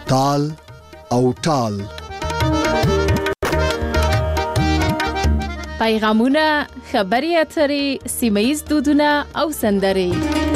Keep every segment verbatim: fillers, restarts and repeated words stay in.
تال او ټال. پیغامونه، خبري اترې، سیمه‌ییز دودونه او سندرې.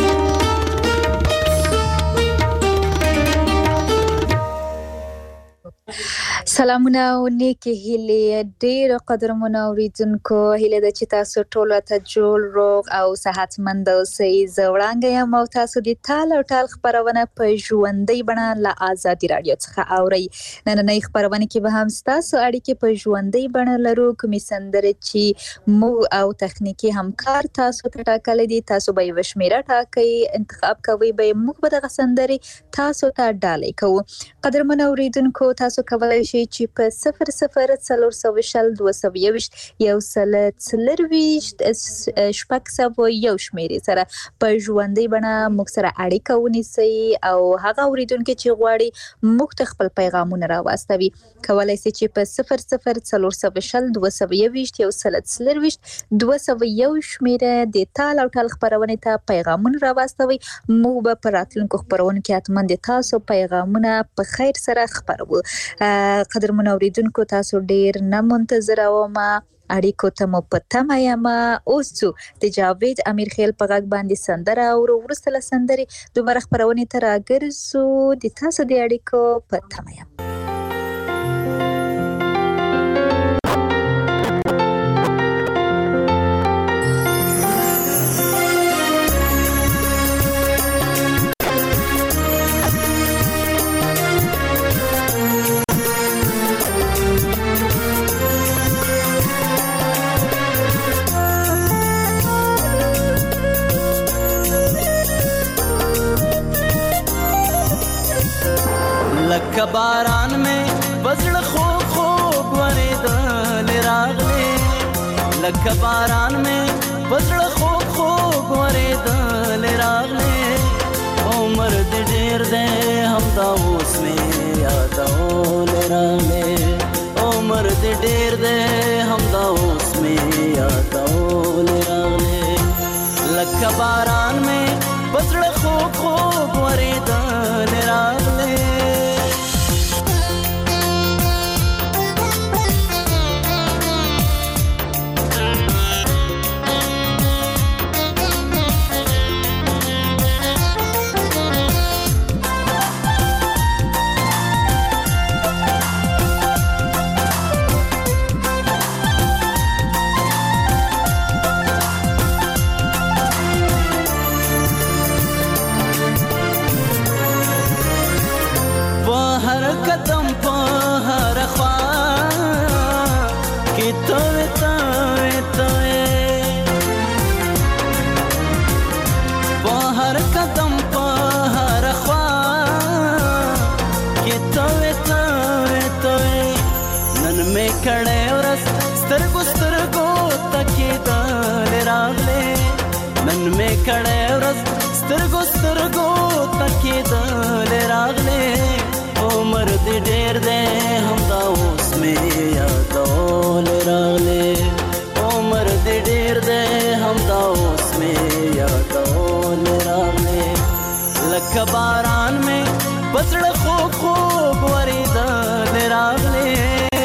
سلامونه او نیکی هیله. ډیر قدرمن اوریدونکو، هیله د چې تاسو ټول ته جوړ روغ او صحتمند اوسئ. زوړانګ یم او تاسو د تال او ټال خبرونه په ژوندۍ بڼه له آزادي رادیو څخه اورئ. نننۍ خبرونه کې به هم تاسو اړیکې په ژوندۍ بڼه لرو. کومې سندرې چې مو او تخنیکی همکار تاسو ته ټاکلي دي، تاسو به یې وشمیره ټاکئ، انتخاب کوئ، به موږ به دغه سندرې تاسو ته ډالۍ کوو. قدرمن اوریدونکو، تاسو کولای شئ چې په صفر صفر څلور سوه شل دوه سوه یوویشت یو سل څلرویشت شپږ سوه یو شمیرې سره په ژوندۍ بڼه موږ سره اړیکه ونیسئ او هغه اوریدونکي چې غواړي موږ ته خپل پیغامونه راواستوي کولای شي چې په صفر صفر څلور سوه شل دوه سوه یوویشت یو سل څلرویشت دوه سوه یو شمیرې د تال او ټال خبرونه ته پیغامونه راواستوي. موږ به په راتلونکو خبرونو کې حتماً د تاسو پیغامونه په خیر سره خبرو. قدرمن اوریدونکو، تاسو ډیر نه منتظر وم، اړیکو ته مو په تمه یم. اوس څو د جاوید امیر خیل په غږ باندې سندره او وروسته له سندرې دومره خبرونه ته راګرځو. د تاسو د اړیکو په تمه یم. لکه باران میں بزړه خوږ خوږ ورېدل راغلی، لکه باران میں بزړه خوږ خوږ ورېدل راغلی، عمر دې ډېر دی همدا اوس مې یادول راغلی، عمر دې ډېر دی همدا اوس مې یادول راغلی، لکه باران میں بزړه خوږ خوږ ورېدل راغلی. کړه ورس سترګو سترګو تکیدل راغله، نن مې کړه ورس سترګو سترګو تکیدل راغله، عمر دې ډېر دی همدا اوس مې یادول راغله، عمر دې ډېر دی همدا اوس مې یادول راغله، لکه باران مې بزړه خوږ خوږ ورېدل راغله.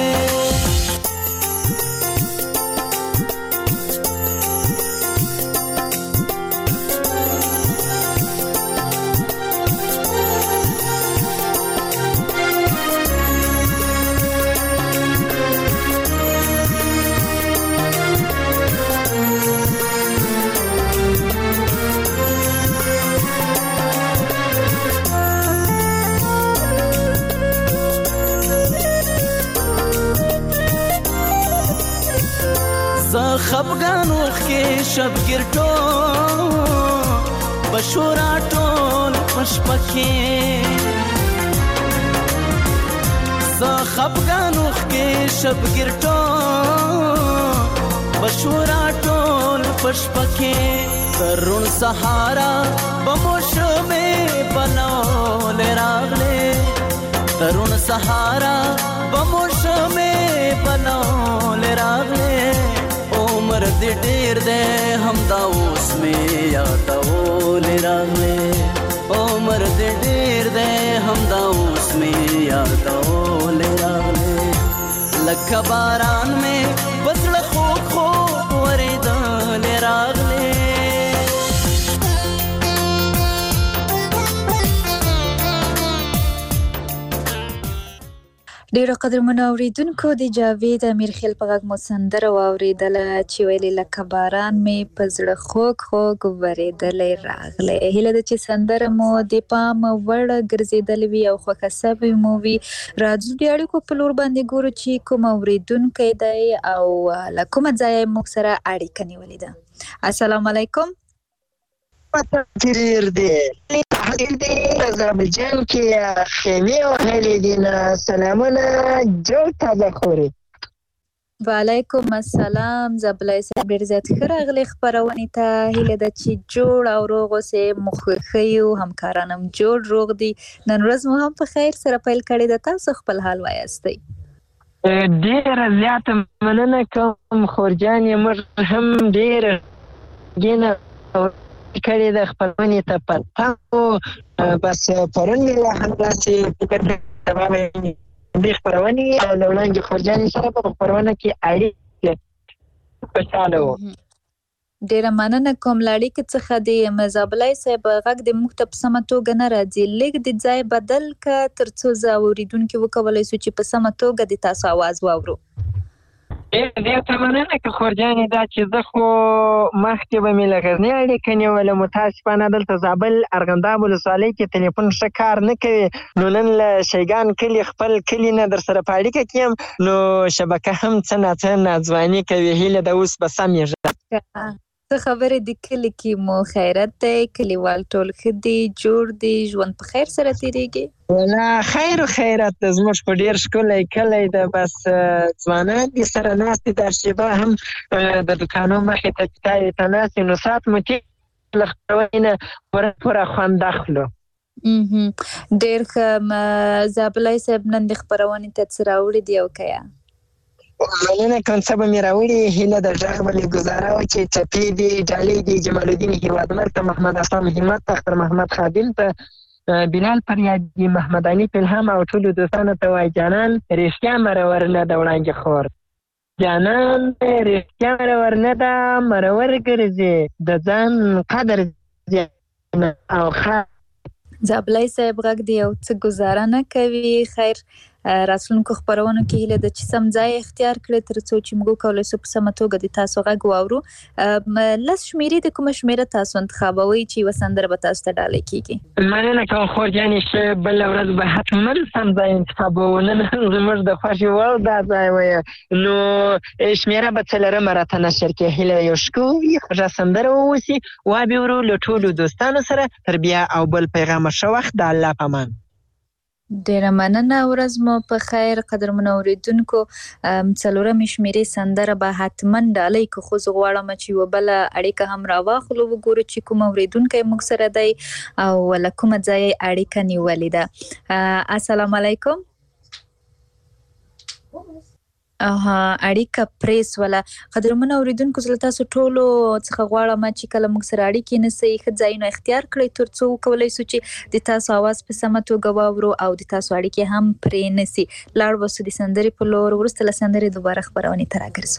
خفګان وخې شبګیر ټول بشورا ټول مشپکې، زه خفګان وخې شبګیر ټول بشورا ټول مشپکې، ترون سهارا بموشمې بنول راغله، ترون سهارا بموشمې بنول راغله، عمر دې ډېر دی همدا اوس مې یادول راغلی، عمر دې ډېر دی همدا اوس مې یادولې راغلې لکه باران مې په زړه خوږ خوږ ورېدلې راغلې ډیرو قدرمنو اوریدونکو د جاوید امیرخیل په غږ مو سندره واورېدله چې ویلې لکه باران مې په زړه خوږ خوږ ورېدلی راغلی. هیله ده چې سندره مو د پام وړ ګرځېدلې وي او خوښه سوې مو وي. راځو د اړیکو په لور باندې ګورو چې کوم اوریدونکی دی او له کومه ځایه موږ سره اړیکه نیولې ده. السلام علیکم. تقریر دی تحقیر دی زابلجان کې خیمه وهلې دي نه سلامونه جوړ تازه خوري. وعلیکم السلام. زابلای صاحب ډېر زیات ښه راغلی خپرونې ته. هیله ده چې جوړ او روغ اوسې، مو خوښه یو، همکاران هم جوړ روغ دي. نن ورځ مو هم په خیر سره پیل کړې ده. تاسو خپل حال وایاستئ؟ ډېره زیاته مننه کوم خورجانې، موږ هم ډېره ګینه کړې ده خپرونې ته په تاسو. بس پرون مې لا همداسې فکر کړی دې خپرونې او له وړاندې خورجانې سره په خپرونه کې اړیکې خوشحاله وو. ډېره مننه کوم. له اړیکې څخه د مزابلای صاحب غږ د موږ ته په سمه توګه نه راځي. لږ د ځای بدل که تر څو زه اورېدونکي وکولی سو چې په سمه توګه د تاسو آواز واورو. ډېر ته مننه که خورجانې دا چې زه خو مخکې به مې له غزني اړیکه نیوله، متاسفانه دلته زابل ارغنداب ولسوالۍ کې تلیفون ښه کار نه کوي. نو نن له شیګان کلي خپل کلي نه در سره په اړیکه کې یم، نو شبکه هم څه ناڅه ناځواني کوي. هیله ده اوس به سمېږي. څه خبرې د کلي کې مو خیرت دی؟ کلیوال ټول ښه دي، جوړ دي، ژوند په خیر سره تېرېږي؟ ولا خیر و خیرت ده. زموږ په ډېر ښکلی کلی ده. بس ځوانان دي سره ناست دي. دا شېبه هم د دوکانو مخې ته چایو ته ناست دي. نو ساعت مو تېر له خپرونې نه پوره پوره خوند اخلو. ډېر ښه. زابلای صاحب نن د خپرونې ته څه راوړي دي او که یا؟ مننه کوم. څه به مې راوړي. هیله ده غږ به مې ګزاره وکړي. څپې دي، ډالۍ دي، جمال الدین هیوادمل ته، محمد اسلام همت ته، اختر محمد خادم ته، بلال فریادي، محمد علي فلهم او ټولو دوستانو ته وایي جانان رښتیا مرور نه ده وړانګې خور، جانان رښتیا مرور نه ده مرور ګرځي، د ځان قدر او خیر. زابلای صاحب غږ د یو څه ګزاره نه کوي. خیر، راتلونکو خپرونو کې هیله ده چې سم ځای اختیار کړئ تر څو چې موږ وکولی سو په سمه توګه د تاسو غږ واورو. لس شمېرې د کومه شمېره تاسو انتخابوئ چې یوه سندره به تاسو ته ډالۍ کېږي؟ مننه کوم خورجانې، ښه بله ورځ به حتما سم ځای انتخابوو. نن زموږ د خوښې وړ دا ځای ویه، نو شمېره به څلرمه راته نشر کړي. هیله یو ښکلې خوږه سندره واوسي، وابورو له ټولو دوستانو سره. تر بیا او بل پیغامه ښه وخت. د الله په امان. ډېره مننه. ورځ مو په خیر. قدرمنو اورېدونکو، څلورمې شمېرې سندره به حتما ډالۍ که خو زه غواړم چې یوه بله اړیکه هم راواخلو، وګورو چې کوم اورېدونکی موږ سره دی او له کومه ځایه اړیکه نیولې ده. السلام علیکم. اها، اړیکه پرې سوله. قدرمنو اورېدونکو، زه له تاسو ټولو څخه غواړم چې کله موږ سره اړیکې نیسئ ښه ځایونه اختیار کړئ تر څو وکولی سو چې د تاسو آواز په سمه توګه واورو او د تاسو اړیکې هم پرې نسي. لاړ به سو د سندرې په لور. وروسته له سندرې دوباره خپرونې ته راګرځو.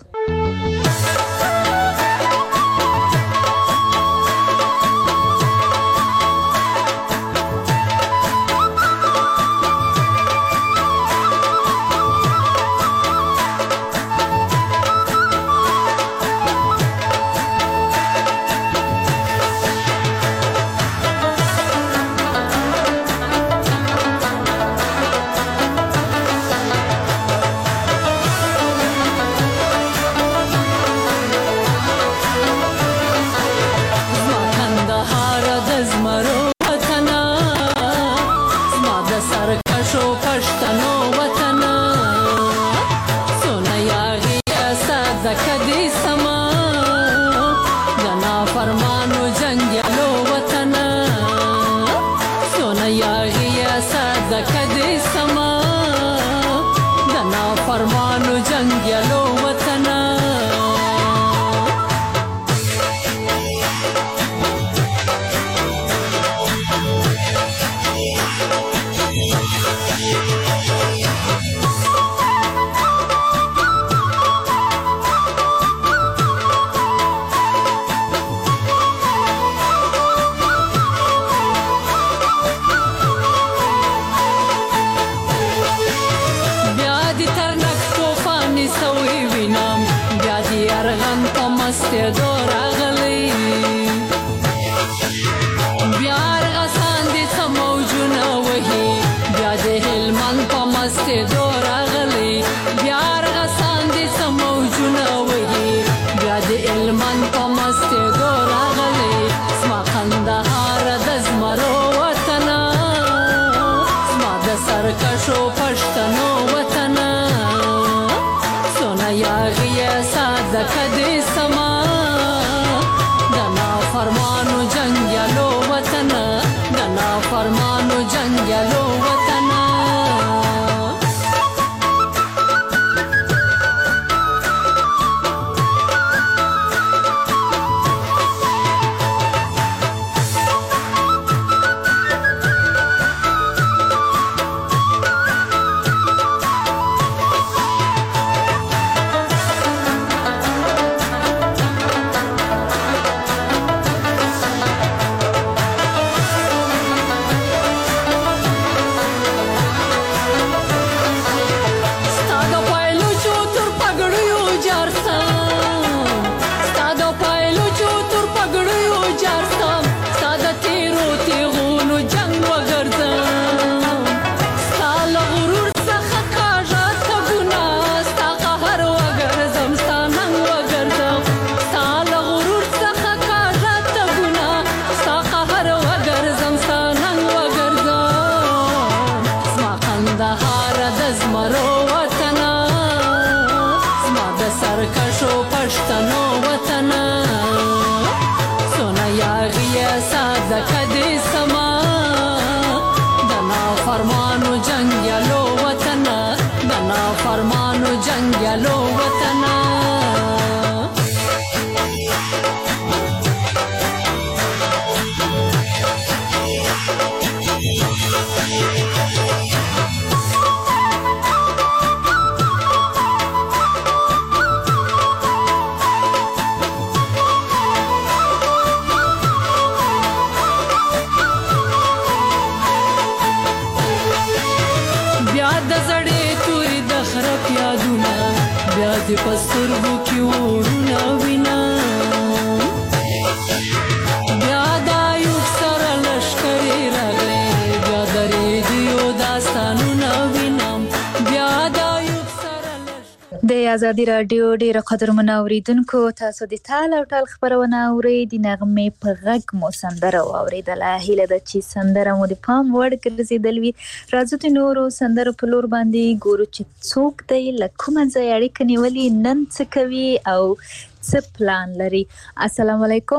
دې په سترګو کې ورونه وینم بیا د ایوب سره لښکرې راغلې بیا د ریډیو داستانونه وینم بیا د ایوب سره لښکرې د ازادي راډیو ډیرو قدرمنو اوریدونکو تاسو د تال او ټال خبرونه اورئ د نغمې په غږ مو سندره واورېدله هیله ده چې سندره مو د پام وړ ګرځېدل وي راځو د نورو سندرو په لور باندې ګورو چې څوک دی له کومه ځایه اړیکه نیولې نن څه کوي او څه پلان لري السلام علیکم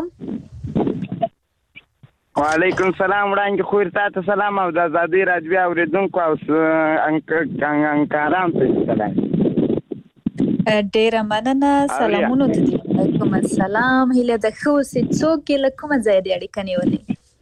وعلیکم السلام وړاندې خور تاسو سلام او د ازادي راډیو اوریدونکو او انکاران ته سلام ډیره مننه سلامونه ته دي کوم السلام هیله ده خو سې څوک له کومه ځایه دی اړیکه نیولې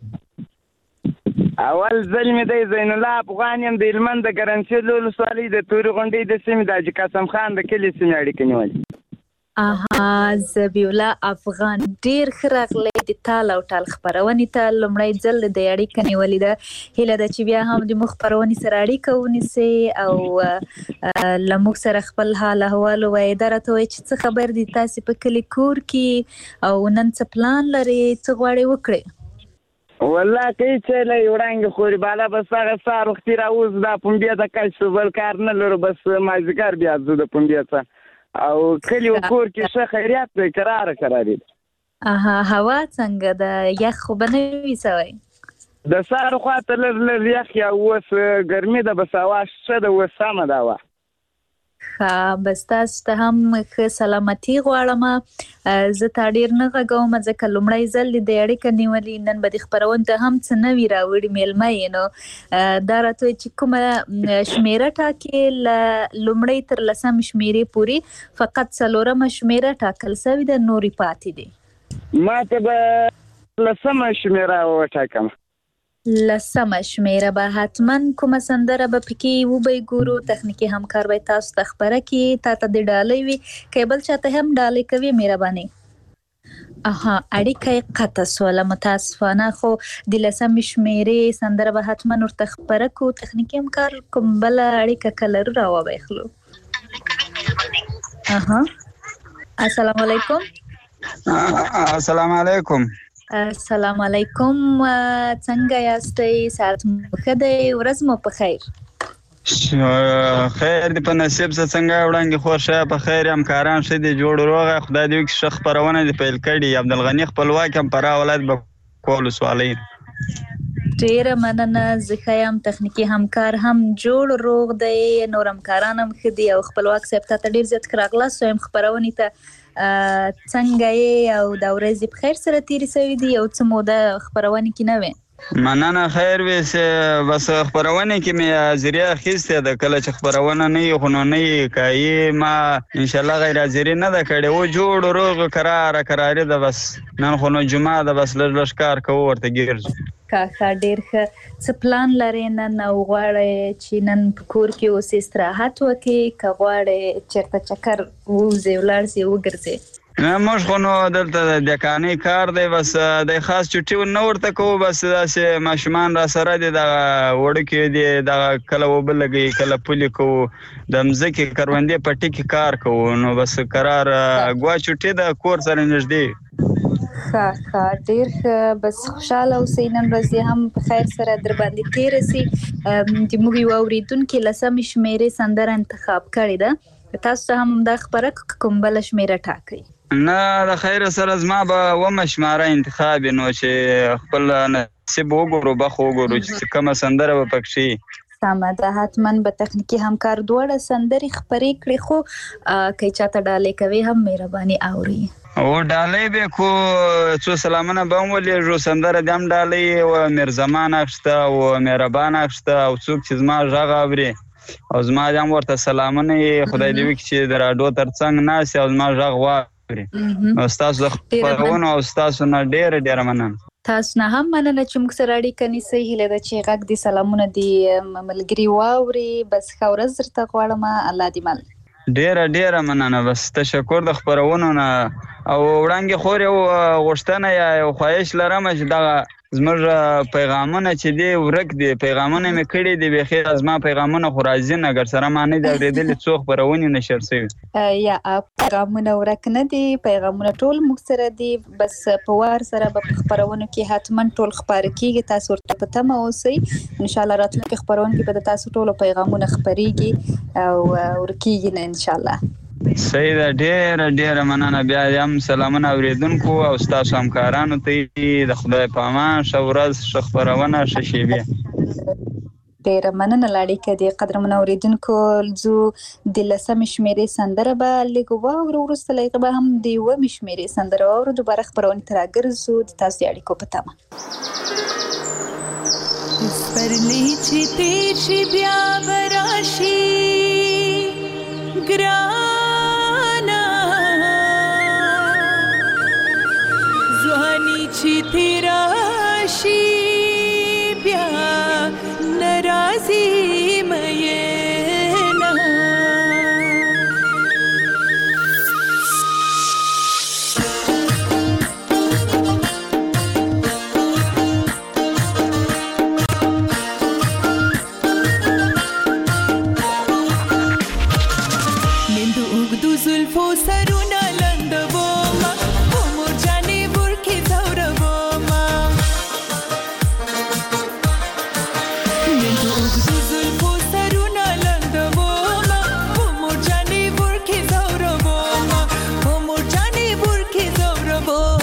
اول ځل مې دی زین الله افغان یم د هلمند د ګرمسیر ولسوالۍ د تورې غونډۍ د سیمې د حاجي قاسم خان د کلي سیمې اړیکه نیولې اها زبیح الله افغان ډیر ښه راغلی د تال او ټال خپرونې ته لومړی ځل د اړیکه نیولې ده هیله ده چې بیا هم د موږ خپرونې سره اړیکه ونیسئ او له موږ سره خپل حال احوال ووایئ دا راته ووایئ چې څه خبر دي تاسې په کلي کور کې او نن څه پلان لرئ څه غواړئ وکړئ والله که هېڅ شی لري وړاندې خورې بالا بس هغه سهار وختي راوځو دا پنبې ته کش شو بل کار نه لرو بس مازدیګر بیا ځو د پنبې ته او کلی و کور کې ښه خیریات دی کراره کرارې ده اها هوا څنګه ده یخ خو به نه وي سوی د سهار خواته لږ لږ یخ یا اوس ګرمي ده بس هوا ښه ده اوس سمه ده هوا ښه بس تاسو ته هم ښه سلامتي غواړم زه تا ډېر نه غږوم ځکه لومړی ځل دې د اړیکه نیولې نن به دې خپرونې ته هم څه نوي راوړي میلمه یې نو دا راته وایي چې کومه شمېره ټاکې له لومړۍ تر لسم شمېرې پورې فقط څلورمه شمېره ټاکل سوې ده نورې پاتې دي ما ته به لسمه شمېره وټاکم لسمه شمېره به حتما کومه سندره به پکې وبې ګورو تخنیکي همکار به تاسو ته خبره کړي تا ته د ډالۍ وي که بل چاته هم ډالۍ کوي مهرباني اها اړیکه یې قطع سوله متاسفانه خو د لسمې شمېرې سندره به حتما ورته خبره کړو تخنیکي همکار کوم بله اړیکه که لرو راوبیخلو اها السلام علیکم السلام علیکم السلام علیکم څنګه یاستئ ساعت مو ښه دی ورځ مو په خیر خیر دی په نصیب څه څنګه وړاندې خور ښه په خیر یم کاران ښه دي جوړ روغه خدای دې وکړي ښه خپرونه دې پیل کړي عبدالغني خپلواک یم فراه ولایت بکوه ولسوالۍ ډیره مننه زه ښه یم تخنیکي همکار هم جوړ روغ دی نور همکاران هم ښه دي او خپلواک صاحب ته ډېر زیات ښه راغلاست وایم خپرونې ته څنګه یې او دا ورځې په خیر سره تېرې سوي دي یو څه موده خپرونې کې نه وې مننه خیر وي بس خپرونې کې مې حاضري اخیستې ده کله چې خپرونه نه وي خو نو نه وي که یې ما انشاءالله غیر حاضري نه ده کړې و جوړ روغ کراره کراري ده بس نن خو نو جمعه ده بس لږ لږ کار کوو ورته ګرځو کاکا ډېر ښه څه پلان لرې نن او غواړئ چې نن په کور کې اوسې استراحت وکړې که غواړئ چېرته چکر ووځې ولاړ سې وګرځې نه موږ خو نو دلته د دکانۍ کار دی بس د خاص چټي نه ورته کوو بس داسې ماشومان را سره دي دغه وړکي دي دغه کله اوبه لګوي کله پولې کوو د مځکې کروندې پټي کې کار کوو نو بس قرار ګوا چټي د کور سره نږدې ښه ښه ډېر ښه بس خوشحاله اوسئ نن ورځ یې هم په خیر سره در باندې تېره سي د موږ یو اورېدونکي لسمې شمېرې سندره انتخاب کړې ده تاسو ته هم همدا خبره کوم بله شمېره ټاکئ نه د خیر سره زما به اومه شماره انتخاب نو چې خپل نصیب وګورو بخ وګورو چې کومه سندره به پکښې سمه ده حتما به تخنیکي همکار دواړه سندرې خپرې کړې خو که چاته ډالۍ کوي هم مهرباني اوري او ډالۍ به کو څو سلامونه به هم ولېږو سندره دې هم ډالۍ و میرزمان اخیسته او مهربان اخیسته او څوک چې زما غږ اوري او زما دې هم ورته سلامونه یې خدای دې وکړي چې د راډیو تر څنګ ناست او زما غږ واوري نو ستاسو د خپرونو او ستاسو نه ډېره ډېره مننه تاسو نه هم مننه چې موږ سره اړیکه نیسئ هیله ده چې غږ دې سلامونه دې ملګري واوري بس ښه ورځ درته غواړم الله دې مل ډېره ډېره مننه بس تشکر د خپرونو نه او وړاندې خور یو غوښتنه یا یو خواهش لرم چې دغه زموږ پیغامونه چې دی ورک دي، پیغامونه مې کړي دي بخیر زما پیغامونه خو راځي نه، اگر سره ما نه دی اورېدلي څو خپرونې نشر شوي. یا پیغامونه ورک نه دي، پیغامونه ټول موږ سره دي، بس په وار سره به په خپرونو کې حتما ټول خپاره کیږي. تاسو ورته په تمه اوسئ، ان شاء الله راتلونکي خپرونو کې به تاسو ټول پیغامونه خپريږي او ورکیږي نه ان شاء الله. صحیح ده، ډېره ډېره مننه. بیا هم سلامونه اوریدونکو او ستاسو همکارانو ته د خدای په امان. ښه ورځ، ښه خپرونه، ښه شیبې. ډېره مننه لاړیکه دې قدرمنو اوریدونکو. زو د لسمې شمېرې سندره به لږ واورو، وروسته له هغه به هم د اوومې شمېرې سندره واورو. دوباره خپرونې ته راګرځو د تاسو د اړیکو په تمه. سپرلی چې تیر شي بیا به راشي ګرانه، ځواني چې تیره شي بیا نه راځي مینه. زلفو سرونه لندوما عمر جانې ورکې زوربوما، من دو اوږدو زلفو سرونه لندوما عمر جانې ورکې زوربوما، عمر جانې ورکې زوربوما.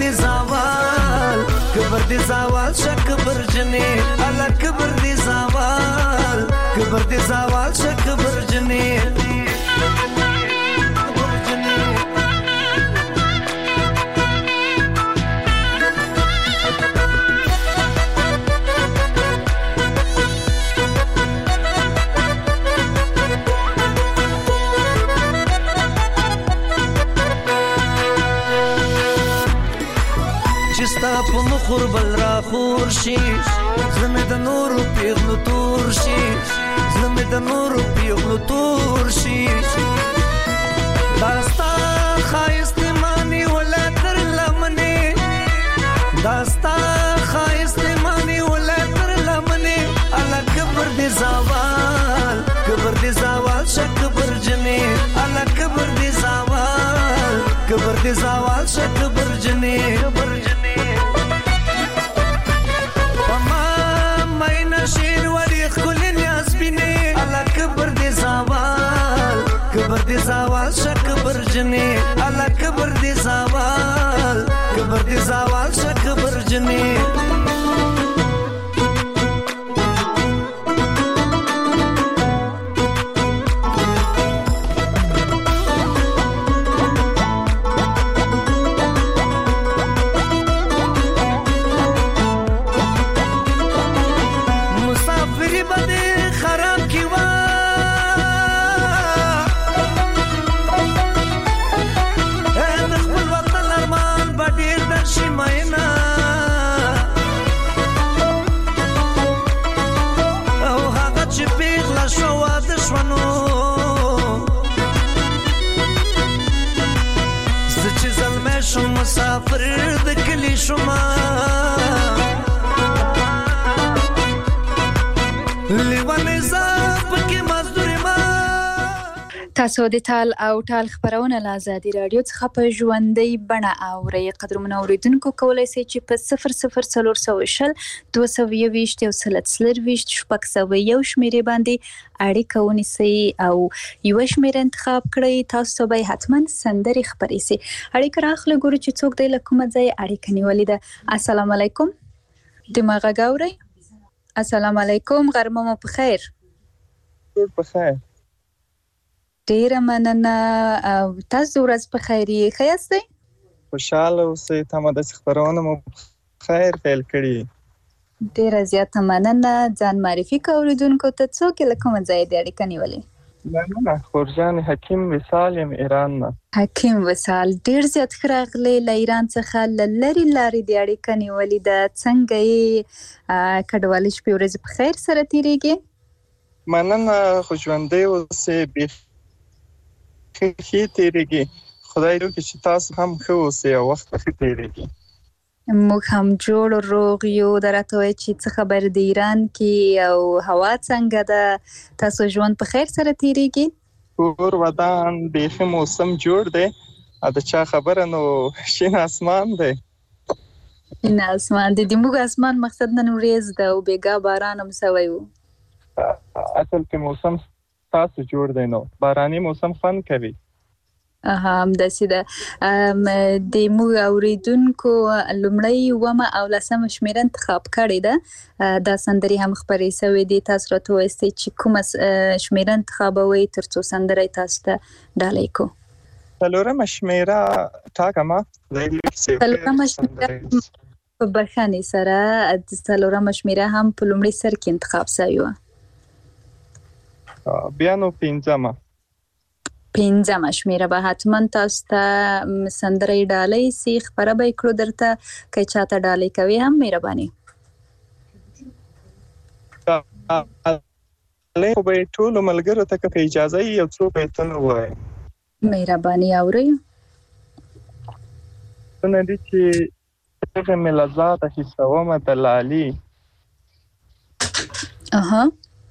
دې زوال کبر دې زوال شک برجنې الا کبر دې زوال کبر دې زوال شک برجنې چستا په مخور بل را خور شي زمه د نور پیغلو تور شي زمه د نور پیغلو تور شي داستا خایست مانی ولا تر لمنه داستا خایست مانی ولا تر لمنه الا کبر دې زوال کبر دې زوال شک برجنې الا کبر دې زوال کبر دې زوال شک برجنې شیر وری خل نیاز بینه الا کبر دې زوال کبر دې زوال شک برجنې الا کبر دې زوال کبر دې زوال شک برجنې مسافر د کلی شما لیوانه زاب کې مزدوري ما تاسو د تال او ټال خبرونه له ازادي رادیو څخه په ژوندۍ بڼه اورئ. قدرمن اوریدونکو کولای شئ چې په صفر صفر څلور سوه شل دوه سوه یوویشت یو سل څلرویشت شپږ سوه یو شمېرې باندې اړیکه ونیسئ او یوه شمېره انتخاب کړئ. تاسو به حتما سندرې خپرې سي. اړیکه راخلو ګورو چې څوک دی له کومه ځایه اړیکه نیولې ده. السلام علیکم. دماغ غږ اورئ؟ السلام علیکم. غرمه مو په خیر. په خیر. ډیره مننه. تاسو ورځ په خیر یې ښه یاستئ؟ خوشحاله اوسئ. تمه داسې خپرونه مو خیر پیل کړي. ډیره زیاته مننه. ځان معرفي کړئ اورېدونکو ته. څوک یې له کومه ځایه د اړیکه نیولې؟ مننه. خورجان حکیم وصال یم ایران نه. حکیم وصال ډیر زیات ښه راغلی. له ایران څخه له لرې لارې د اړیکه نیولې ده. څنګه یې کډوالي شپې ورځې په خیر سره تېرېږي؟ مننه. خو ژوندی اوسئ. ښه تېرېږي. خدای دې وکړي چې تاسو هم ښه اوسئ او وخت ښه تېرېږي. موږ هم جوړ روغ یو. دا راته وایي چې څه خبر د ایران کې او هوا څنګه ده؟ تاسو ژوند په خیر سره تېرېږي؟ کور ودان بیخي موسم جوړ دی. د چا خبره نو شین اسمان دی. شین اسمان دی. د موږ اسمان مقصد نن ورېځ ده او بېګا باران هم سوی و. اصل کې موسم تاسو جوړ دی نو باراني موسم خوند کوي. اها همداسې ده. د موږ اورېدونکو لومړی اوومه او لسمه شمېره انتخاب کړې ده. دا سندرې هم خپرې سوې دي. تاسو راته ووایئ چې کومه شمېره انتخابوئ تر څو سندره یې تاسو ته ډالۍ کړو. څلورمه شمېره ټاکمه. څلورمه شمېره په بښنې سره څلورمه شمېره هم په لومړي سر کې انتخاب سوې وه. بیا نو پنځمه پنځمه شمېره به حتما تاسو ته سندره یې ډالۍ سي. خپره به یې کړو درته. که چاته ډالۍ کوي هم مهرباني. ډالۍ خو به یې ټولو ملګرو ته که اجازه یې یو څو بیتونه ووایي. مهرباني اورئ. څونه دي چې هغې مې له ذاته حسومه د لالي. اها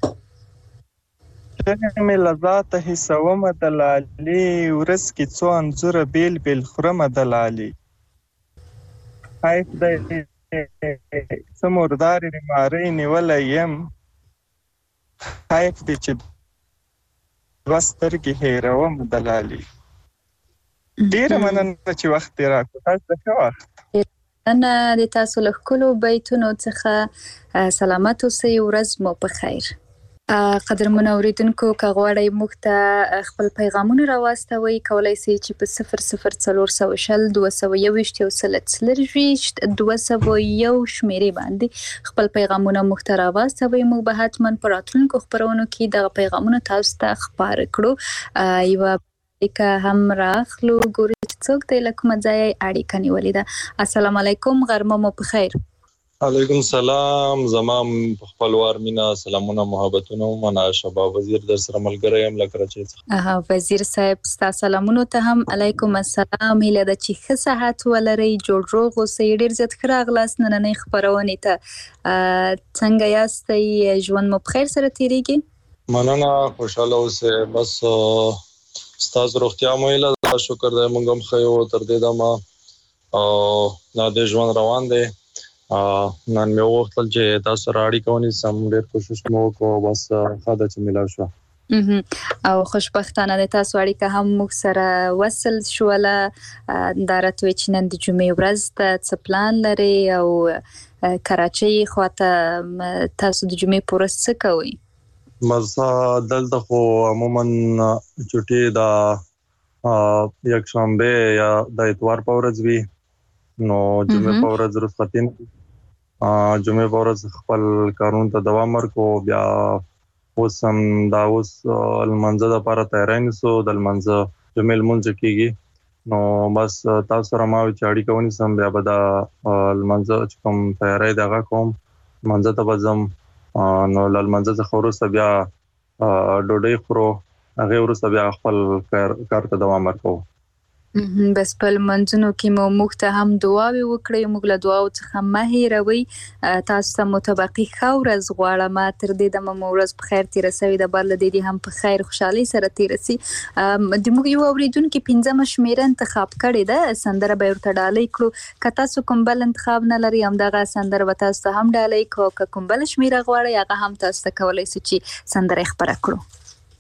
هغې مې له ذاته حسومه د لالي. ورځ کې څو انځوره بیل بیل خورمه د لالي. حیف دی څه مردارې بیمارۍ نیولی یم. حیف دی چې دوه سترګې هېرومه د لالي. ډېره مننه چې وخت دې راکړو. تاسو ته ښه وخت. نه د تاسو له ښکلو بیتونو څخه سلامت اوسئ، ورځ مو په خیر. قدرمن اوریدونکو که غواړئ موږ ته خپل پیغامونه راواستوئ، کولی شئ چې په صفر صفر څلور سوه شل دوه سوه یوویشت یو سل څلرویشت دوه سوه یو شمیرې باندې خپل پیغامونه موږ ته راواستوئ. موږ به حتما په راتلونکو خپرونو کې دغه پیغامونه تاسو ته خپاره کړو. یوه اړیکه هم راخلو، ګورو چې څوک دی له کومه ځایه اړیکه نیولې ده. السلام علیکم، غرمه مو په خیر. علیکم سلام، زمام خپلوار مینا سلامونه محبتونه. منا شباب وزیر در سره ملګری یم لکه چې اها وزیر صاحب ستاسو سلامونه ته هم علیکم السلام. هیله ده چې ښه صحت ولرئ، جوړ روغ اوسئ. ډیر زیات ښه راغلاست نننۍ خپرونې ته. څنګه یاستئ؟ ژوند مو په خیر سره تیریږي؟ مننه، خوشاله اوسئ. بس ستاسو روغتیا مو هیله ده، شکر دی موږ هم ښه یو تر دې دمه او دا د ژوند روان دی. نن مې وغوښتل چې تاسو سره اړیکه ونیسم، ډېر کوشش مو وکړ، بس ښه ده چې ملاو شوه. او خوشبختانه د تاسو اړیکه هم موږ سره وصل شوله. دا راته وایي چې نن د جمعې ورځ ته څه پلان لرئ او کراچۍ خواته تاسو د جمعې په ورځ څه کوئ؟ بس دلته خو عموما چټي د یکشنبه یا د اتوار په ورځ وي، نو جمعې په ورځ رخصتي نه. جمعې په ورځ خپل کارونو ته دوام ورکړو. بیا اوس هم دا اوس لمانځه دپاره تیاری نیسو، د لمانځه جمعې لمونځ کېږي، نو بس تاسو سره ما وایي چې اړیکه ونیسم، بیا به دا لمانځه چې کوم تیاری دی هغه کوم، لمانځه ته به ځم. نو له لمانځه څخه وروسته بیا ډوډۍ خورو، هغې وروسته بیا خپل کار ته دوام ورکوو. بس په لمانځونو کې مو موږ ته هم دعاوې وکړئ، موږ له دعاو څخه مه هېروئ. تاسو ته متبقي ښه ورځ غواړم. تر دې دمه مو ورځ په خیر تېره سوې ده، بار له دې دې هم په خیر خوشحالۍ سره تېره سي. د موږ یو اورېدونکي پنځمه شمېره انتخاب کړې ده، سندره به یې ورته ډالۍ کړو. که تاسو کوم بل انتخاب نه لرئ، همدغه سندره به تاسو ته هم ډالۍ کړو. که کوم بله شمېره غواړئ هغه هم تاسو ته کولی سو چې سندره یې خپره کړو.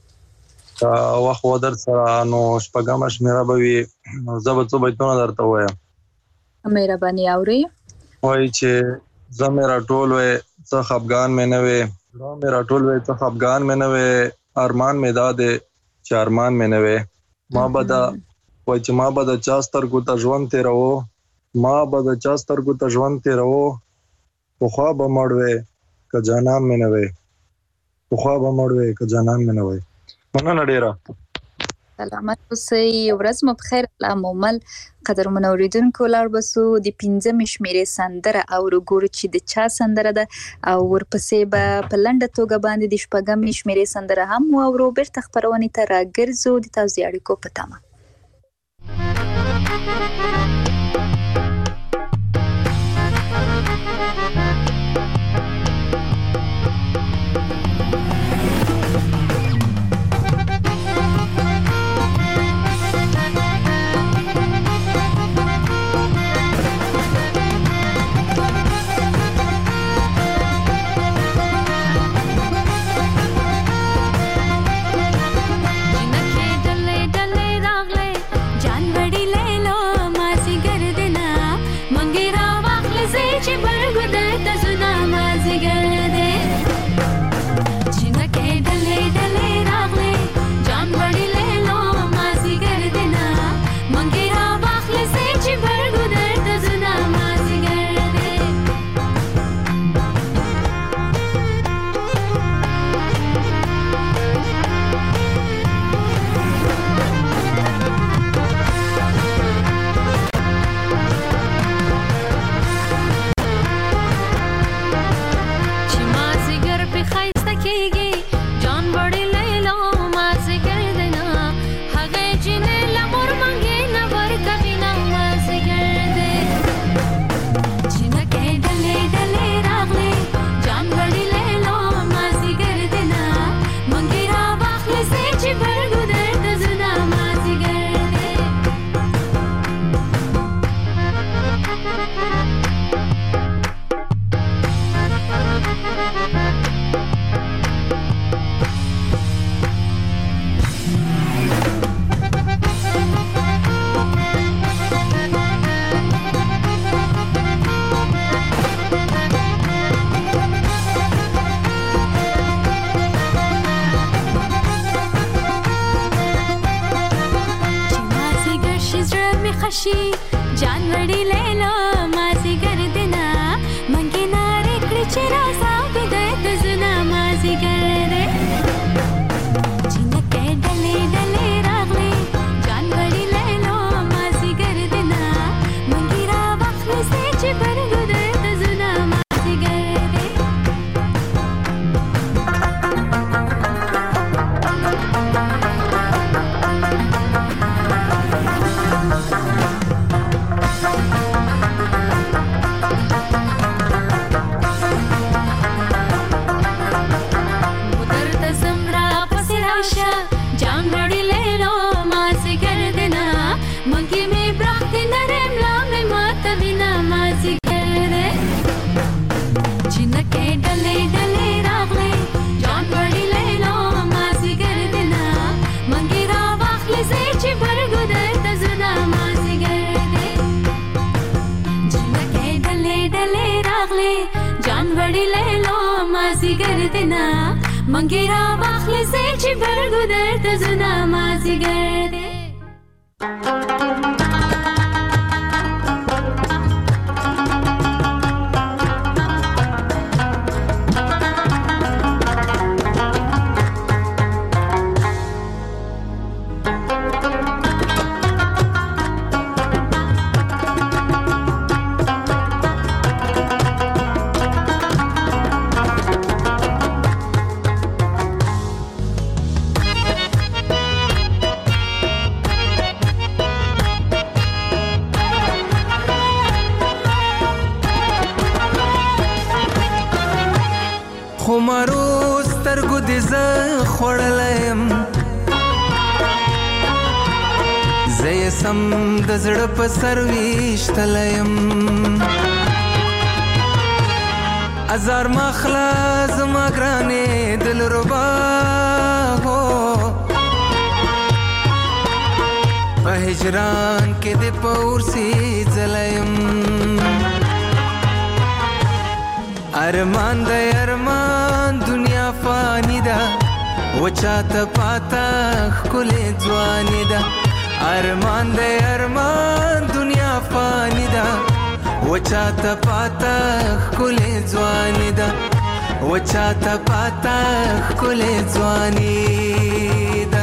وخت و در سره نو شپږمه شمېره به وي، زه به څو بیتونه درته ووایم. مهرباني اورئ. وایي چې زه مې راټول وی څه خفګان مې نه وی، زه مې راټول وی څه خفګان مې نه وی، ارمان مې دا دی چې ارمان مې نه وی. ما به د وایي چې ما به د چا سترګو ته ژوند تېروو، ما به د چا سترګو ته ژوند تېروو، پخوا به مړ وی که جانان مې نه وی، پخوا به مړ وی که جانان مې نه وی. مننه ډیره. سلامت اوسئ، ورځ مو په خیر. الله مو مل. قدرمن اوریدونکو لاړ بسو د پنځمې شمېرې سندره اورو، ګورو چې د چا سندره ده، او ورپسې به په لنډه توګه باندې د شپږمې شمېرې سندره هم واورو. بیرته خپرونې ته راګرځو د تاسو د اړیکو په تمه. ډلې ډلې راغلي راشي جان وړي لیلا مازی ګردنا منګي ناره کړ چې راسا بدای د زنا مازی ګرده جنکه ډلې ډلې راغلي جان وړي لیلا مازی ګردنا منګي را وخت سي چې برګو د زنا مازی ګرده ګردنا منګیرا واخلې سې چې برګو درته زنا مازی ګرده خمارو سترګو دې زه خوړلم زه یې سم د زړه په سر ویشتلم ازار مخلا زما ګرانې دلربا هو په هجران کې دې په ورسي ځلم ارمان د ارمان دنیا فانی ده وچاته پاتا ښکلې ځواني ده ارمان د ارمان دنیا فانی ده وچاته پاتا ښکلې ځواني ده وچاته پاتا ښکلې ځواني ده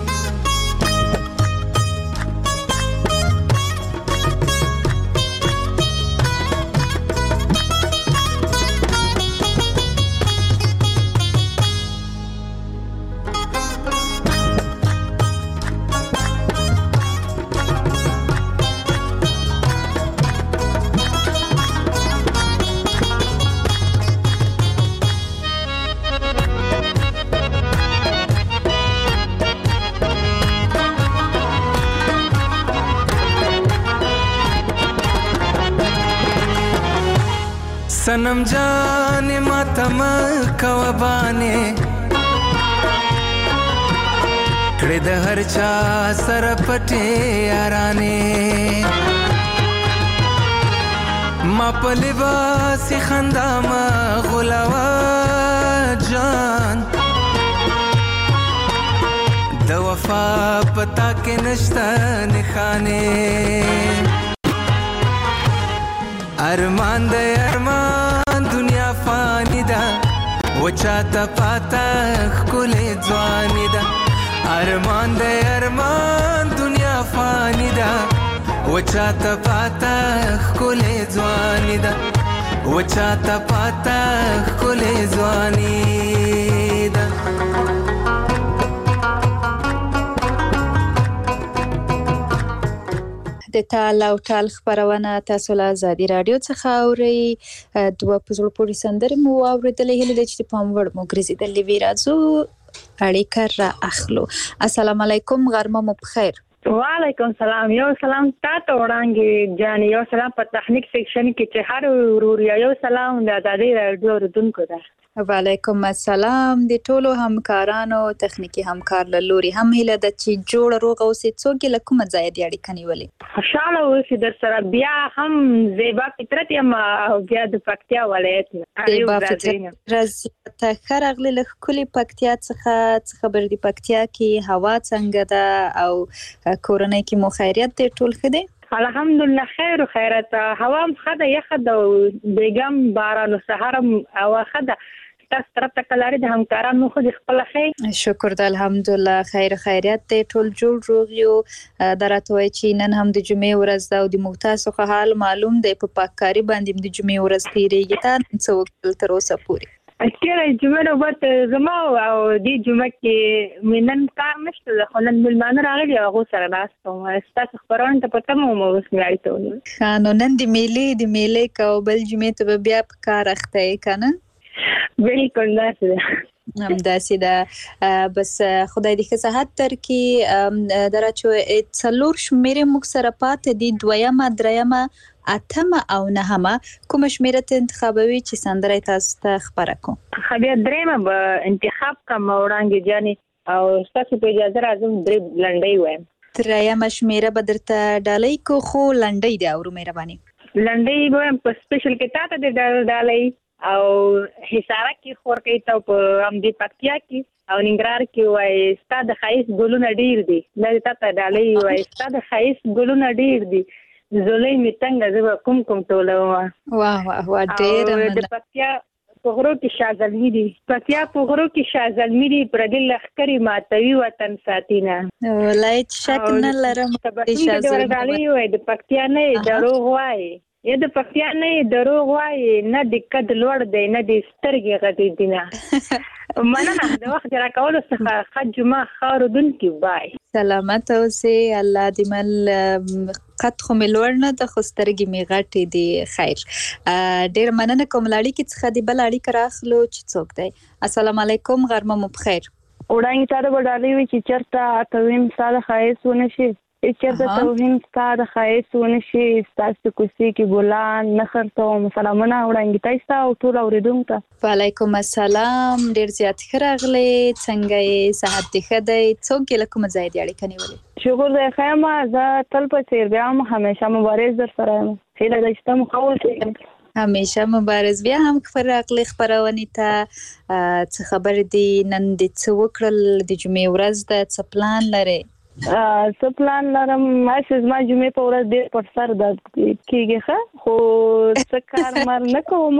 सनम जाने मातम कवबाने कड़े द हर चा सर पटे याराने मा पलिबा सी खंदा मा गुलावा जान द वफा पता के नश्ता निखाने ارمان د ارمان دنیا فانی ده وچاته پاتا ښکلې ځواني ده ارمان د ارمان دنیا فانی ده وچاته پاتا ښکلې ځواني ده وچاته پاتا ښکلې ځواني ده د تال او ټال خبرونه تاسو له ازادي رادیو څخه اوري دوه پزړ پوری سندره مو اوریدلې هله د چې په مور مو ګرځیدلې وی راځو اړیکه را اخلو السلام علیکم غرمه مو بخیر وعلیکم سلام یو سلام تاسو وړاندې جان یو سلام په تخنیک سیکشن کې چې هر ورور یو سلام د ازادي رادیو ردونکو ده وعلیکم السلام د ټولو همکارانو تخنیکی همکار له لوري هم هله د چې جوړ روغ او سڅوګي لکه مزایا دی اړیکه نیولې خوشاله اوسې در سره بیا هم زیبا فطرت یم او بیا د پکتیا ولایت زیبا فطرت رضا خرغلی له کلی پکتیا څخه خبر دی پکتیا کې هوا څنګه ده او کورنۍ کې مو خیریت دی ټول خدي الحمدلله خیر و خیرات. هوا هم ښه ده، یخه ده او بیګم باران او سهار هم هوا ښه ده. تاسو طرف ته کلاري د همکاران مو خو د خپل خیر شکر ده الحمدلله خیر خیریت دی ټول جوړ روغ یو. درته وای چې نن هم د جمعې ورځ ده او د موتاسو خو حال معلوم دی په پاککاري باندې د جمعې ورځ تیریږي. تا څه وکړل تر اوسه پورې؟ تېره جمعه نو بعد زما او دې جمعه کې مې نن کار نشته، خو نن مېلمانه راغلي او هغو سره ناست وم. ستاسو خپرونه ته په تمه وم، اوس مې اړیکه ونیوله. ښه نو نن د میلې د میلې که او بل جمعې ته به بیا په کار اخته یې که نه؟ بالکل داسې ده همداسې ده. بس خدای دې ښه صحت درکړي. دره چې څلور شمېرې موږ سره پاتې دي، دویمه درېیمه اتمه او نهمه. کومه شمېره ته انتخابوي چې سندره یې تاسو ته خپره کړو؟ ښه بیا درېیمه به انتخاب کړم وړانګې جانې، او ستاسو په اجازه راځم درې لنډۍ وایم. درېیمه شمېره به درته ډالۍ کړو، خو لنډۍ دې اورو مهرباني. لنډۍ به وایم په سپیشل کې تا ته دې ډالۍ او حصاره کې خور کوي ته په همدې پکتیا کې او ننګرهار کې وایي ستا د ښایست ګلونه ډېر دي. دا دې تا ته ډالۍ وایي ستا د ښایست ګلونه ډېر دي، زولۍ مې تنګه زه به کوم کوم ټولومه. واه واه واه ډېره مننه. د پکتیا په غرو کې شاه زلمي دي، پکتیا په غرو کې شاه زلمي دي، پردي لښکرې ماتوي وطن ساتینه. ولای شک نه لرم د شاه زلمي وایي د پکتیا نه دروغ وایي، یا د پکتیا نه دروغ وایي، نه د قد لوړ دی نه د سترګې غټې دي نه. مننه د وخت راکولو څخه. ښه جمعه ښه اورېدونکي بای. سلامت اوسې. الله دې مل قد خو مې لوړ نه ده خو سترګې مې غټې دي. خیر ډېر مننه کوم. له اړیکې څخه دې بل اړیکه راخلو چې څوک دی. السلام علیکم، غرمه مو بخیر. وړاندې تا ته به ډالۍ وي چې چېرته توهین ستا د ښایست ونه شي، چېرته توهین ستا د ښایست ونه شي، ستاسو کوڅې کې ګلان نه خرڅوم. سلامونه وړاندې ته ستا او ټول اورېدونکو ته. وعلیکم السلام، ډېر زیات ښه راغلې. څنګه یې؟ صحت دې ښه دی؟ څوک یې له کومه ځایه دې اړیکه نیولې؟ شکر دی ښه یم. زه تل په څېر بیا هم همیشه مبارز در سره یم. هیله ده چې ته مو ښه اوسې. همیشه مبارز. بیا هم ښه راغلې خپرونې ته. څه خبرې دي؟ نن دې څه وکړل؟ د جمعې ورځ ده، څه پلان لرې؟ څه پلان لرم؟ هسې زما جمعې په ورځ ډېر پر سر درد کېږي ښه، خو څه کار مار نه کوم.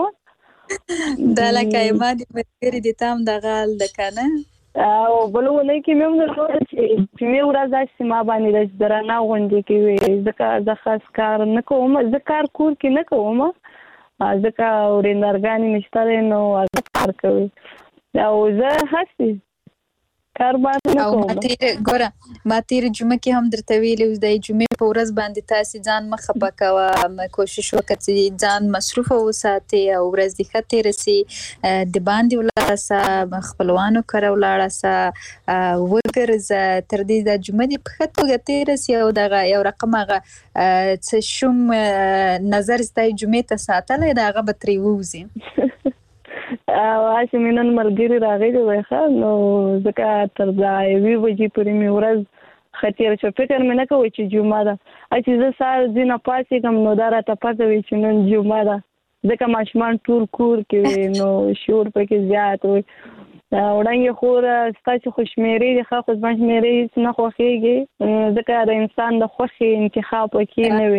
دا لکه ما دې ملګري دې ته هم دغه حال ده که نه؟ او بله اونۍ کې مې هم درته وویل چې جمعې ورځ داسې ما باندې ده چې درنه غونډې کې وي، ځکه زه خاص کار نه کوم. زه کار کور کې نه کوم ځکه ورېندارګانې مې شته دی نو هغه کار کوي او زه هسې کار باندې نه کوم. او ما تېره ګوره ما تېره جمعه کې هم درته ویلي وو د جمعې په ورځ باندې تاسې ځان مه خفه کوه، کوشش وکړه چې ځان مصروفه وساتې او ورځ دې ښه تېره سي. د باندې ولاړه سه، خپلوانو کره ولاړه سه، وګرځه تر دې دا جمعه دې په ښه توګه تېره سي او دغه یو رقم هغه څه شوم نظر ستا جمعې ته ساتلی د هغه به ترې ووځي. او هسې مې نن ملګري راغلي وی ښه، نو ځکه تر دا یوې بجې پورې مې ورځ ښه تېره شوه. فکر مې نه کوی چې جمعه ده، چې زه سهار ځینه پاڅېږم نو دا راته پته وي چې نن جمعه ده، ځکه ماشومان ټول کور کې وي نو شور پکې زیات وي. وړاندې خوره ستا چې خو شمېرې دي ښه، خو زما شمېرې هېڅ نه خوښېږي ځکه د انسان د خوښې انتخاب پکې نه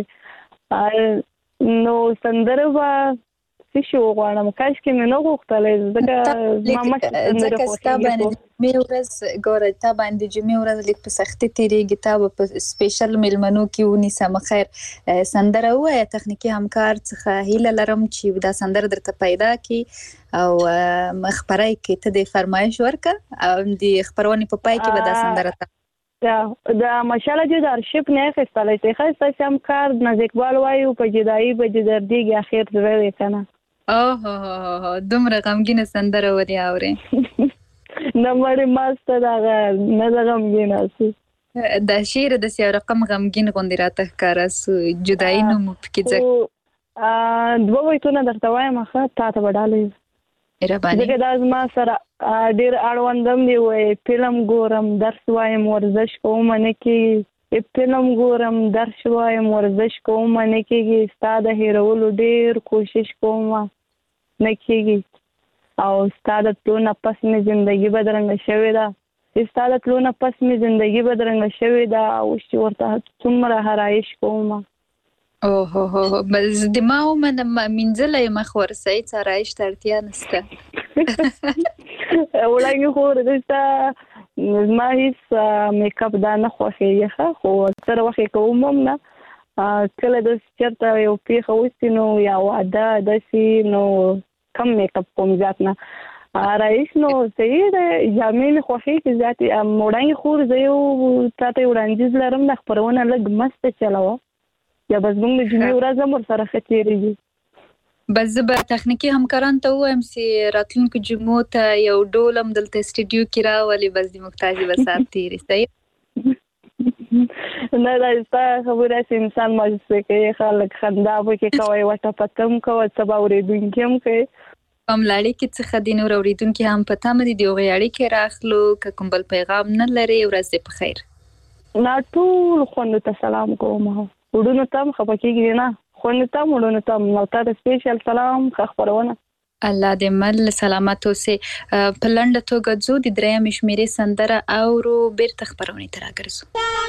وي. نو سندره به څه شي وغواړم، کاشکې مې نه غوښتلی ځکه زما مخکې سندرې ځکه ستا باندې د جمعې ورځ ګوره تا باندې د جمعې ورځ لږ په سختي تېرېږي، تا به په سپیشل میلمنو کې ونیسم. خیر سندره ووایه، تخنیکي همکار څخه هیله لرم چې دا سندره درته پیدا کړي او خپره یې کړي. ته دې فرمایش ورکړه او د خپرونې په پای کې به دا سندره ته د ماشاءالله جو د ارشیف نه اخیستلی دی ښه. ستاسې همکار ناز اقبال وایي په جدایي به دې دردېږي اخر زړه دی که نه. اوه دومره غمګینه سندره ولې اورې؟ نه مړې ماسته دغه نه د غمګینه سو دا شعر داسې یو رقم غمګین غوندې راته ښکاره سو، جدایي نوم پکې ځکه دوه بیتونه درته وایم ښه، تا ته به ډالۍ ځکه دا زما سره ډېر اړوندم دی. وایي فلم ګورم درس وایم ورزش کومه نه کېږي، فلم ګورم درس وایم ورزش کومه نه کېږي، ستا د هېرولو ډېر کوشش کومه نه کېږي او ستا د تلو نه پس مې زندګي بدرنګه شوې ده، ستا د تلو نه پس مې زندګي بدرنګه شوې ده، اوس چې ورته څومره هرایش کومه او هو هو بس د ما ومن منځله مخ ورسې څارایش ترتیا نسته وړاندې خو ورته ما هیڅ میک اپ دا نه خوښیږي خو تر وخت کوم نه کله د چرته یو پیښه وستي نو یا واده داسې نو کم میک اپ کوم ځات نه رئیس نو صحیح ده جامې مې خوښیږي ذات وړاندې خو زه یو تاته وړاندیز لرم د خپرونه لږ مست چلاوه یا بس موږ د جمعې ورځ هم ورسره ښه تېرېږي بس زه به تخنیکي همکارانو ته ووایم چې راتلونکو جمعو ته یو ډول هم دلته سټوډیو کې راولي بس د موږ به ساعت تېرې صحیح نه دا ستا خبره چې انسان مجلسې کوي خلک خندا پکې کوي وټه پته هم کوي سبا اورېدونکي هم کوي کوم اړیکې څخه د نور اورېدونکي هم په تمه دي د هغوی اړیکې راخلو که کوم بل پیغام نه لري ورځ دې په خیر نه ټول خوندو ته سلام کوم وړونو ته هم خفه کېږي نه خوندو ته هم وړونو ته هم او تا ته سپیشل سلام ښه خپرونه الله دې مل سلامت اوسې په لنډه توګه ځو د درېیمې شمېرې سندره اورو بېرته خپرونې ته راګرځو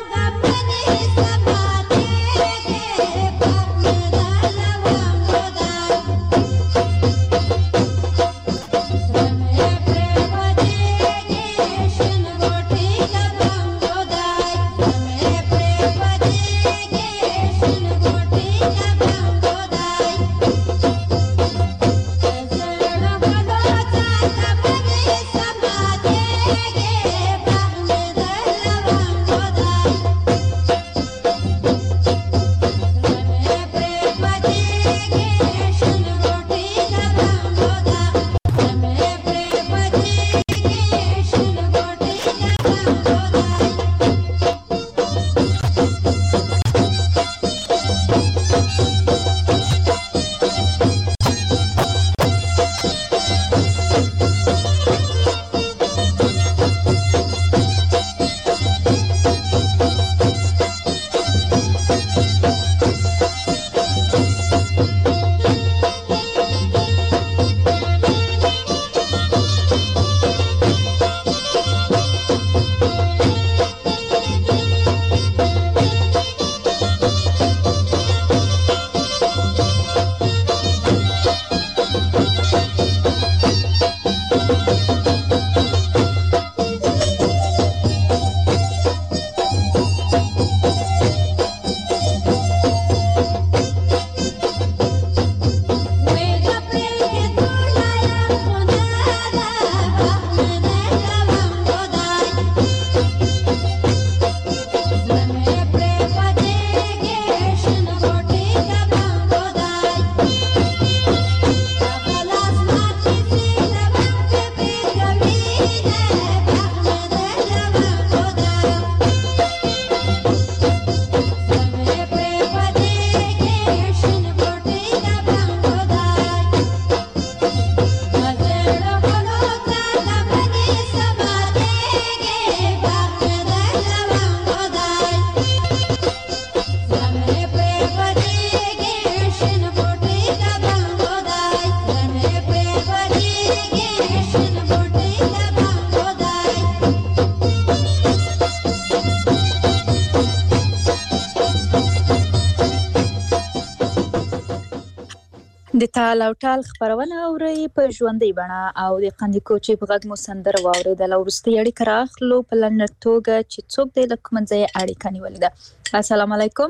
د تال او ټال خپرونه اورئ په ژوندۍ بڼه او د قندي کوچې په غږ مو سندره واورېدله وروستۍ اړیکه راخلو په لنډه توګه چې څوک دی له کوم ځایه اړیکه نیولې ده السلام علیکم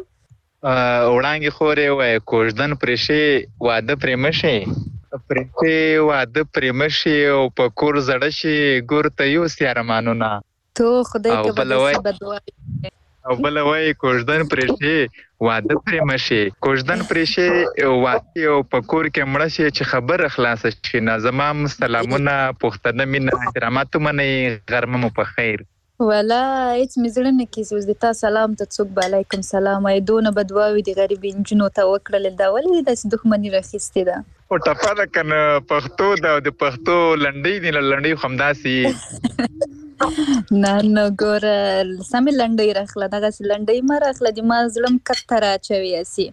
وړانګې خورې وایي کوژدن پرې شي واده پرې مشي پرې شي واده پرې مشي او په کور زړه شي ګور ته یوسي ارمانونه تو خدای که به داسې بدوایي او بل وای کوژدن پرې شي واده پرې مشي کوژدن پرې شي واده او په کور کې مړه شي چې خبر خلاص شي نظام سلامونه پښتنه مين احترامات مني غرمه مو په خیر ولا هیڅ مزړه نه کیږي اوس د تا سلام ته څوک علیکم سلام ای دونه بدواوي د غریب انجنو ته وکړل دا ولې د دښمنی راخسته ده او ټپاله کنه پښتو دا د پښتو لنډۍ دی لنډۍ خمداسي نه نه ګور سمې لنډۍ راخله دغه لنډۍ ما راخله د ما ظلم کتره چوي اسی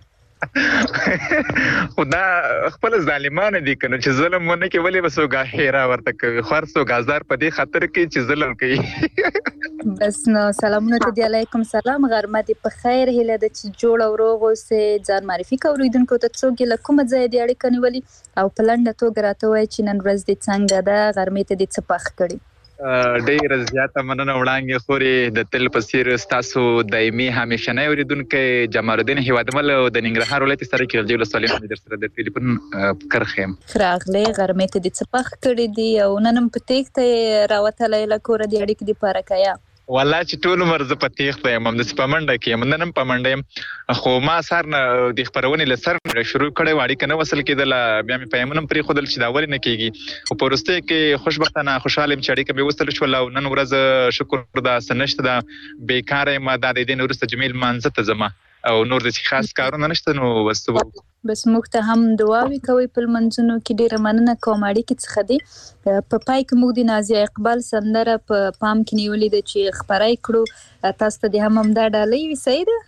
خدا خپل ظالمانه دي کنه چې ظلم ونه کې ولې وسوګه هیرا ورته کوي خرڅو غازدار په دې خاطر کې چې ظلم کوي بس نو سلامونه ته دی. علیکم سلام. غرمه دې په خیر. هیله ده چې جوړ او روغ اوسې. ځان معرفي کوو اوریدونکو ته. څوک له کومه ځایه دې اړیکه نیولې او په لنډه توګه راته وایي چې نن ورځ دې څنګه ده، غرمې ته دې څه پخ کړي؟ ډېره زیاته مننه وړانګې خورې. د تل په څېر ستاسو دایمي همیشنی اورېدونکی جمال الدین هیوادمل د ننګرهار ولایت سرکې غلجي ولسوالۍ نه در سره د ټلیفون کرښه یم. ښه راغلی. غرمې ته دې څه پخ کړي دي او نن هم په تیښته یې راوتلی له کوره دې اړیکې دپاره که یا؟ والله چې ټول عمر زه په تیښته یم، همداسې په منډه کې یم. نن هم په منډه یم، خو ما سهار نه د خپرونې له سر شروع کړی وه، اړیکه نه وصل کېدله. بیا مې پیامونه هم پرېښودل چې دا ولې نه کېږي، خو په وروستیو کې خوشبختانه خوشحاله یم چې اړیکه مې وصل شول او نن ورځ شکر ده څه نشته ده، بېکاره یم. دا د دې نه وروسته جمعې لمانځه ته ځم او نور داسې خاص کارونه نشته. نو بس بس موږ ته هم دعاوې کوئ په لمانځونو کې. ډېره مننه کوم. اړیکې څخه دي. په پای کې موږ د نازیه اقبال سندره په پام کې نیولې ده چې خپره یې کړو. تاسو ته دې هم همدا ډالۍ وي، صحیح ده؟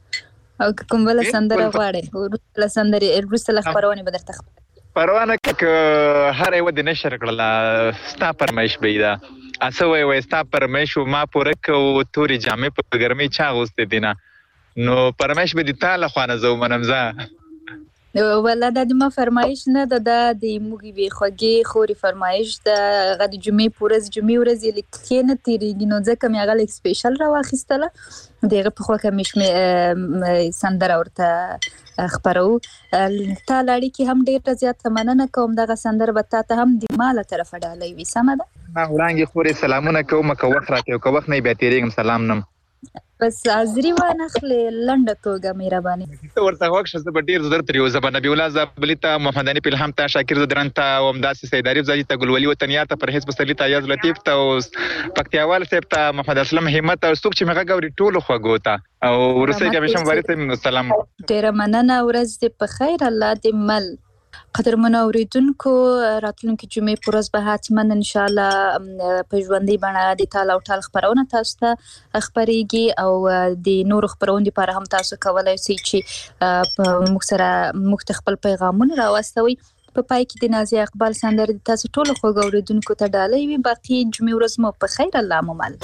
او که کوم بله سندره غواړئ وروسته له سندرې وروسته له خپرونې به درته خپره پروا نه که هر یوه دې نشر کړله، ستا فرمایش به یې ده. څه وایې وایي ستا فرمایش و ما پوره کړو، تورې جامې په ګرمۍ چا اغوستې دي نه، نو فرمایش به دې تا له خوا نه زه ومنم. زه والله دا د ما فرمایش نه ده، دا د موږ یوې خوږې خورې فرمایش ده. هغه د جمعې په ورځ جمعې ورځ یې له کښې نه تېرېږي، نو ځکه مې هغه لږ سپیشل راواخیستله. د هغه په خوښه مې سندره ورته خپروو. تا له اړیکې هم ډېره زیاته مننه کوم. دغه سندره به تا ته هم د ما له طرفه ډالۍ وي، سمه ده؟ وړانګې خورې سلامونه کوم. که وخت راکوي او که وخت نه بیا تېرېږم سلام نم. بس حاضري وانخلې لنډه توګه مهرباني. ته ورته غوږ شه. زه به ډېر زر ترې یو زه به نبي الله زابلي ته، محمد حنیف الهام ته، شاکر زدرن ته او همداسې سید عارف زاجي ته، ګلولي وطنیار ته، پرهیز پسرلي ته، ایاز لطیف ته او پکتیاوال صاحب ته، محمد اسلم همت او څوک چې مې غږ اوري ټولو خوږو ته او وروستی کې همیشه مبارک ته سلام. ډېره مننه. ورځ دې په خیر. الله دې مل. قدرمنو اوریدونکو، راتلونکي جمعې په ورځ به حتما انشاءالله په ژوندۍ بڼه د تال او ټال خپرونه تاسو ته خپرېږي او د نورو خپرونو لپاره هم تاسو کولی شئ چې په موږ سره موږ ته خپل پیغامونه راواستوئ. په پای کې د نازیه اقبال سندره د تاسو ټولو خوږو اوریدونکو ته ډالۍ وي. باقي جمعې ورځ مو په خیر. الله مو مل.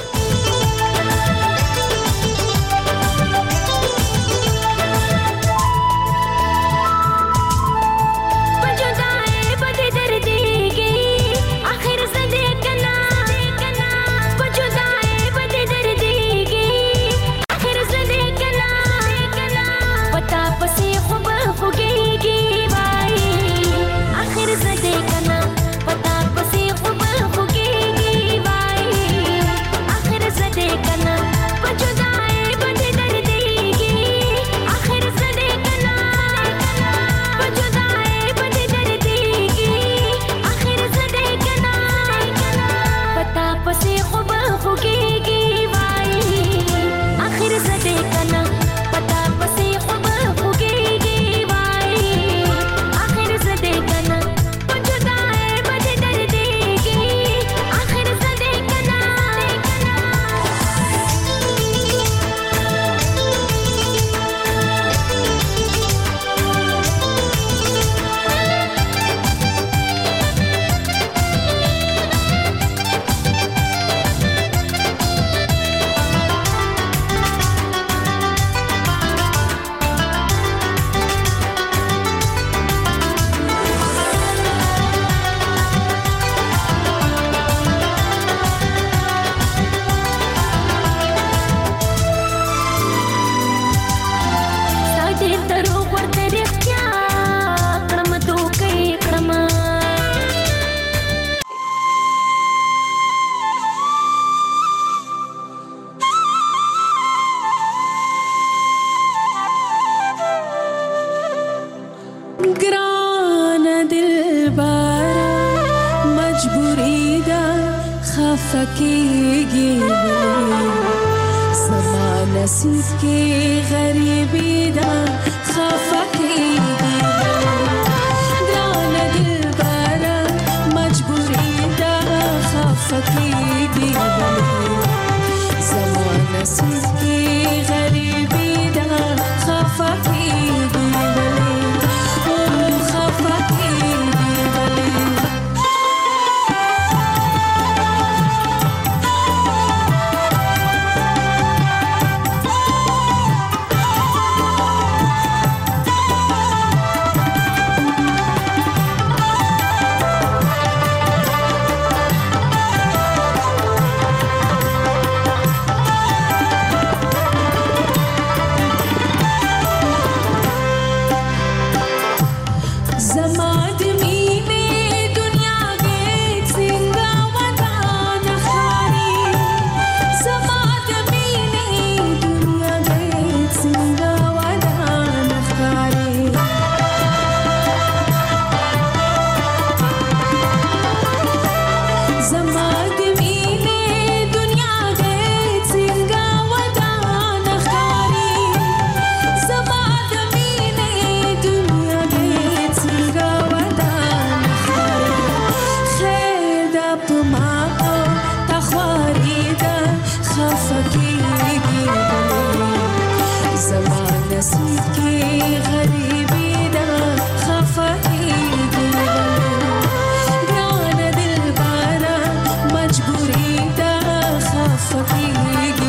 نصیب کې غریبی دا خفه کېږي ګرانه دلبره مجبوري دا خفه کېږي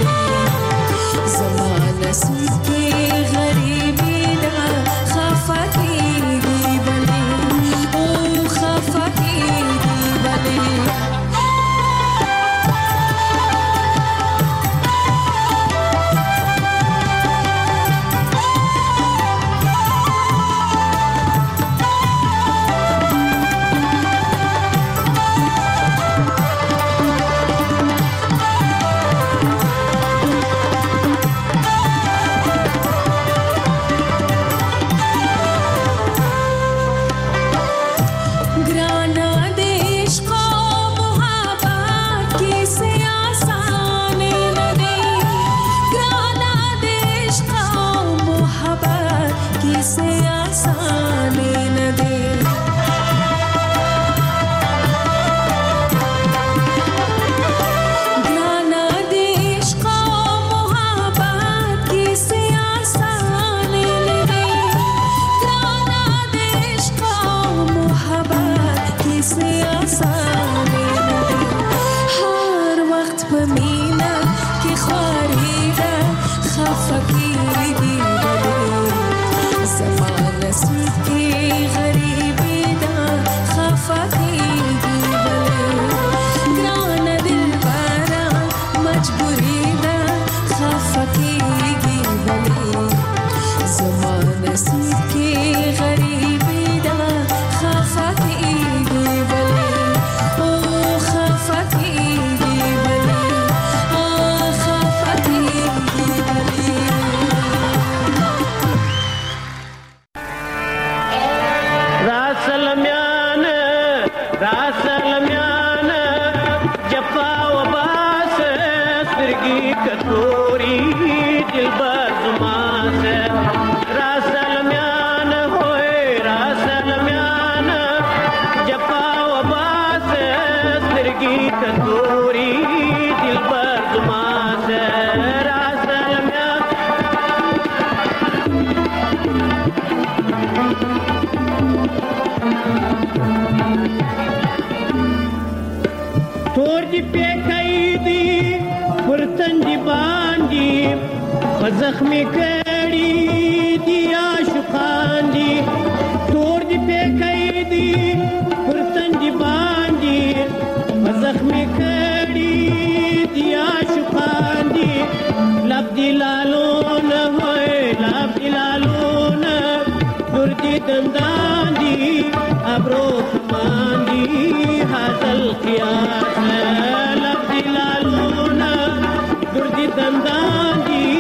زما نصیب کې غریبی دا خفه کېږي او خفه کېږي زخمی کړي دي عاشقان دي تور دي پکې دي پرتن دي باندې زخمی کړي دي عاشقان دي لب دي لالو نه وای لب دي لالو نه تور دي دندان دي ابرو مان دي حاصل قیاس لب دي لالو نه تور دي دندان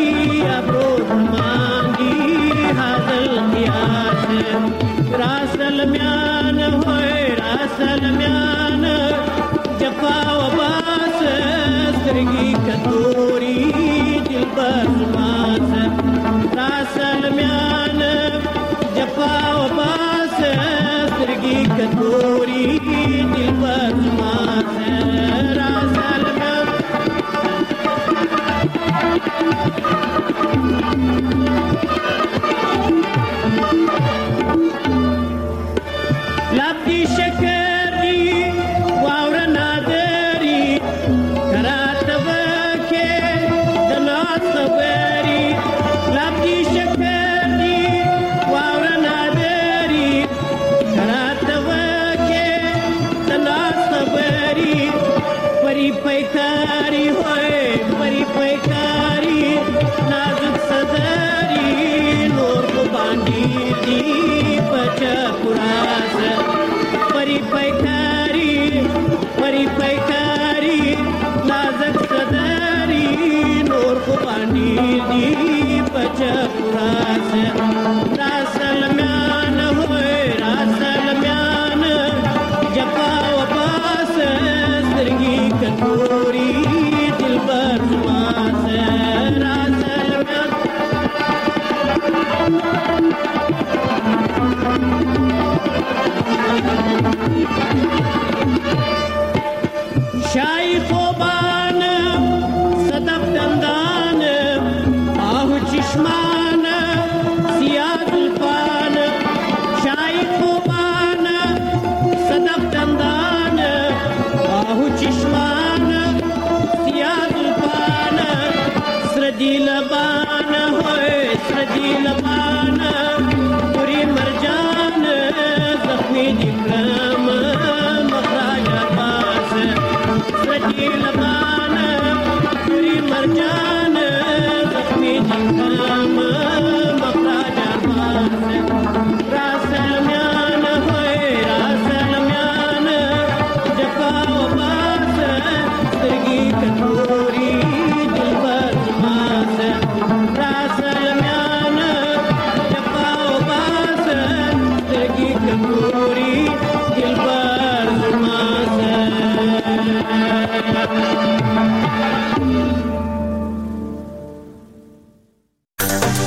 راسل میان ہوئے راسل میان جفا و باس سترگی کتوری دل برماس راسل میان جفا و باس سترگی کتوری دل برماس راسل میان لبدی شکر دی واور نادری کرات وکه دنات صبری لبدی شکر دی واور نادری کرات وکه دنات صبری پری پیکاری ہوئے پری پیکاری نازک صدری نور کو باندی دی بچا پراس پری پیکاری پری پیکاری نازک صدری نور کو باندی دی بچا پراس راسل میان ہوئے راسل میان جپا و باس سرگی کتوری دل برماس راسل میان شاہی خوبان صدف دندان آہو چشمان سردي لبانه پوری مرجان زخمی دي کړم مخراج عباس سردي لبانه پوری مرجان زخمی دي کړم